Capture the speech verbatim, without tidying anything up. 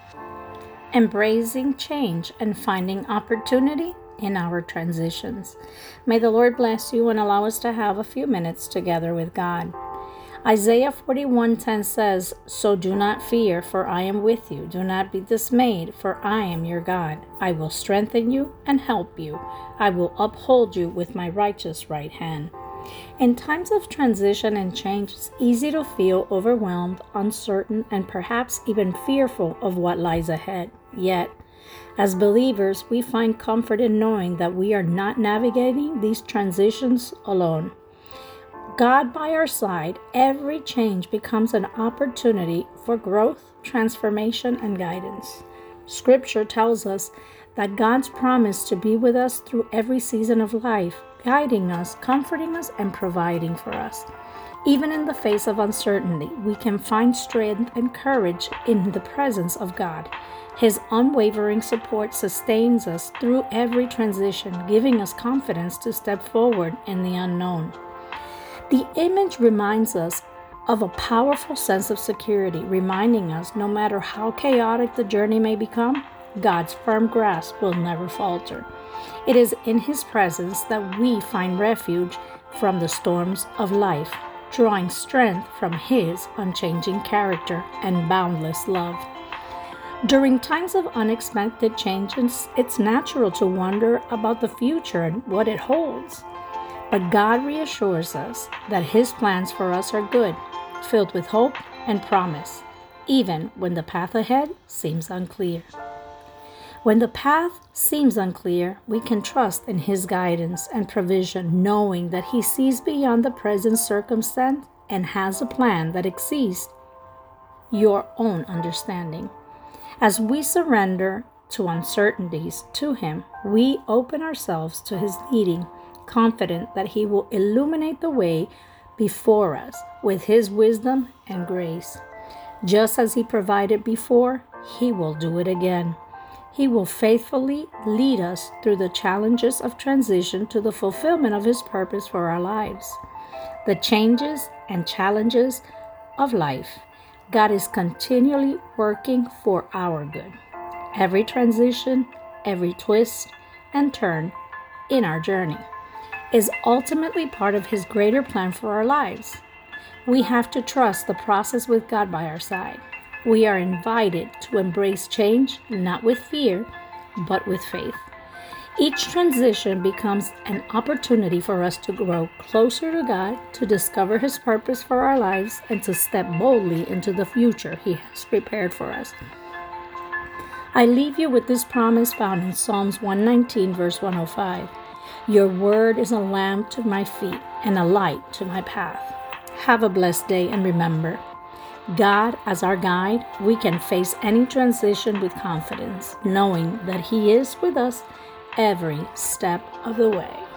Embracing change and finding opportunity in our transitions. May the Lord bless you and allow us to have a few minutes together with God. Isaiah forty-one ten says, "So do not fear, for I am with you. Do not be dismayed, for I am your God. I will strengthen you and help you. I will uphold you with my righteous right hand." In times of transition and change, it's easy to feel overwhelmed, uncertain, and perhaps even fearful of what lies ahead. Yet, as believers, we find comfort in knowing that we are not navigating these transitions alone. God by our side, every change becomes an opportunity for growth, transformation, and guidance. Scripture tells us that God's promise to be with us through every season of life, guiding us, comforting us, and providing for us. Even in the face of uncertainty, we can find strength and courage in the presence of God. His unwavering support sustains us through every transition, giving us confidence to step forward in the unknown. The image reminds us of a powerful sense of security, reminding us no matter how chaotic the journey may become, God's firm grasp will never falter. It is in His presence that we find refuge from the storms of life, drawing strength from His unchanging character and boundless love. During times of unexpected changes, it's natural to wonder about the future and what it holds. But God reassures us that His plans for us are good, filled with hope and promise, even when the path ahead seems unclear. When the path seems unclear, we can trust in His guidance and provision, knowing that He sees beyond the present circumstance and has a plan that exceeds your own understanding. As we surrender to uncertainties to Him, we open ourselves to His leading, confident that He will illuminate the way before us with His wisdom and grace. Just as He provided before, He will do it again. He will faithfully lead us through the challenges of transition to the fulfillment of His purpose for our lives. The changes and challenges of life, God is continually working for our good. Every transition, every twist and turn in our journey is ultimately part of His greater plan for our lives. We have to trust the process with God by our side. We are invited to embrace change, not with fear, but with faith. Each transition becomes an opportunity for us to grow closer to God, to discover His purpose for our lives, and to step boldly into the future He has prepared for us. I leave you with this promise found in Psalms one nineteen, verse one oh five. Your word is a lamp to my feet and a light to my path. Have a blessed day, and remember, God as our guide, we can face any transition with confidence, knowing that He is with us every step of the way.